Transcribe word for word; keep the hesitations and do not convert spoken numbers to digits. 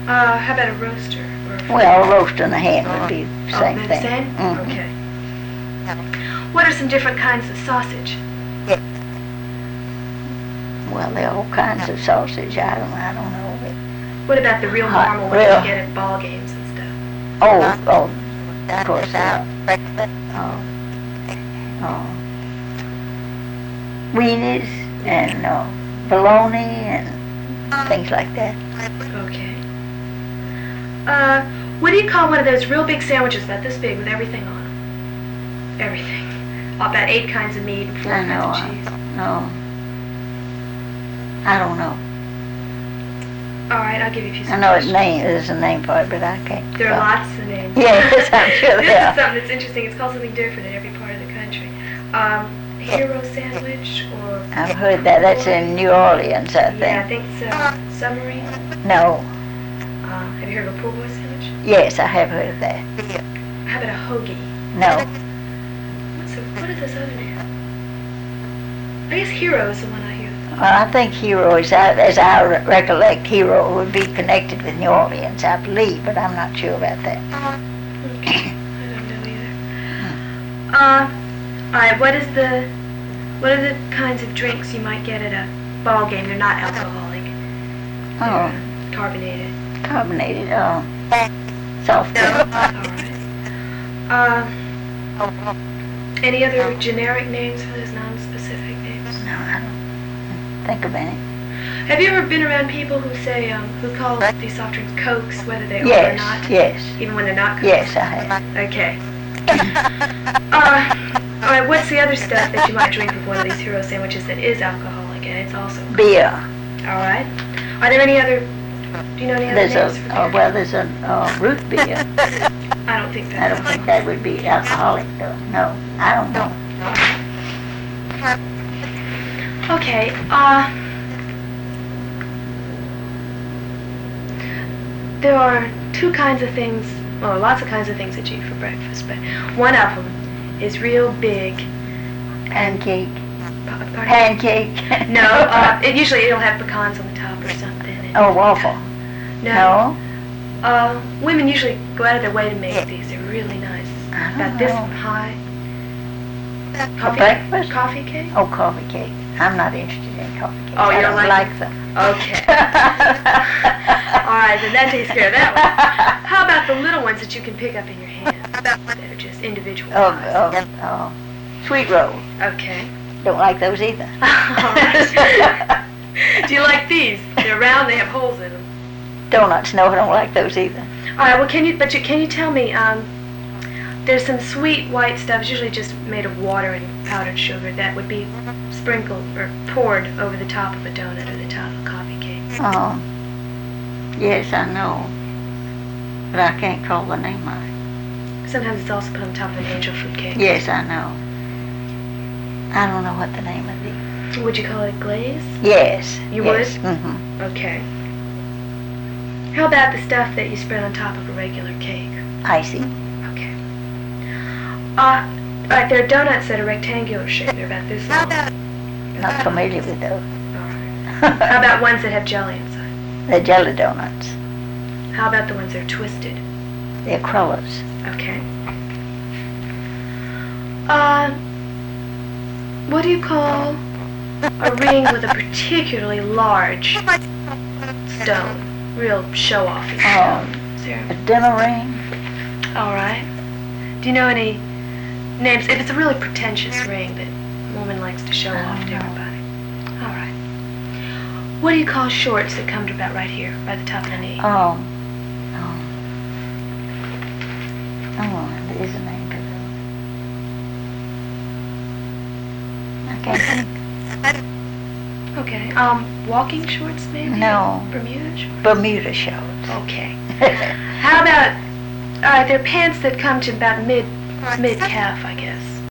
Uh, how about a roaster? Or a Well, a roast and a hen would be the oh, same the thing. same? Mhm. Okay. What are some different kinds of sausage? Well, there are all kinds of sausage. I don't, I don't know. What about the real Hot, normal ones real- you get at ball games and stuff? Oh, oh, of course. Uh, uh, uh, weenies and uh, bologna and things like that. Okay. Uh, what do you call one of those real big sandwiches about this big with everything on them? Everything. About eight kinds of meat and four I know. kinds of I, cheese. no. I don't know. All right, I'll give you a few I know its suggestions. name. There's a name for it, but I can't. There are uh, lots of names. Yes, I'm sure This there are. is something that's interesting. It's called something different in every part of the country. Um, hero sandwich or... I've heard that. That's in New Orleans, I think. Yeah, I think so. Submarine? No. Uh, have you heard of a pool boy sandwich? Yes, I have heard of that. How about a hoagie? No. What's a, what is this other name? I guess hero is the one I hear. Well, I think Hero is, out- as I re- recollect, Hero would be connected with New Orleans, I believe, but I'm not sure about that. Okay. I don't know either. Uh, alright, what is the, what are the kinds of drinks you might get at a ball game? They're not alcoholic. Oh, They're carbonated. carbonated, oh, soft No. drink. Alright. Uh, any other generic names for those non-specific names? No, I don't think of any. Have you ever been around people who say, um, who call these soft drinks Cokes, whether they are or Yes, not? yes, Even when they're not Cokes? yes, I have. Okay. uh, alright, what's the other stuff that you might drink with one of these hero sandwiches that is alcoholic and it's also Beer. alright? Are there any other, do you know any other There's names a, for uh, beer? well, there's a uh, root beer. I don't think that's I don't think that would be alcoholic, though. No, I don't know. Okay, uh, there are two kinds of things, well, lots of kinds of things that you eat for breakfast, but one of them is real big. Pancake. Pa- pardon? Pancake. No, uh, it usually it'll have pecans on the top or something. and- Oh, waffle. No. No? Uh, women usually go out of their way to make these. They're really nice. I don't About this know. high. For Coffee, breakfast? coffee cake? Oh, coffee cake. I'm not interested in coffee cake. Oh, you I don't don't like like them. Okay. All right, then that takes care of that one. How about the little ones that you can pick up in your hand? That are just individual Oh, size? oh, oh. Sweet roll. Okay. Don't like those either. All right. Do you like these? They're round, they have holes in them. Donuts, no, I don't like those either. All right, well, can you, but you, can you tell me, um, there's some sweet white stuff, it's usually just made of water and powdered sugar, that would be sprinkled or poured over the top of a donut or the top of a coffee cake. Oh, yes, I know. But I can't call the name of it. Sometimes it's also put on top of an angel food cake. Yes, I know. I don't know what the name of it is. Would you call it glaze? Yes. You yes. would? Mm-hmm. Okay. How about the stuff that you spread on top of a regular cake? Icy. Okay. Uh, alright, there are donuts that are rectangular shaped. They're about this long. Not familiar with those. Alright. How about ones that have jelly inside? They're jelly donuts. How about the ones that are twisted? They're crullers. Okay. Uh, what do you call a ring with a particularly large stone? Real show-offy Um, stone. Is there- A dinner ring. All right. Do you know any names? If it's a really pretentious ring that a woman likes to show off to everybody. All right. What do you call shorts that come to about right here, by the top of the knee? Um, um, oh, there is a name to those. I can't think. Okay. Um, walking shorts maybe? No. Bermuda shorts? Bermuda shorts. Okay. How about, all right, they're pants that come to about mid, mid-calf, I guess.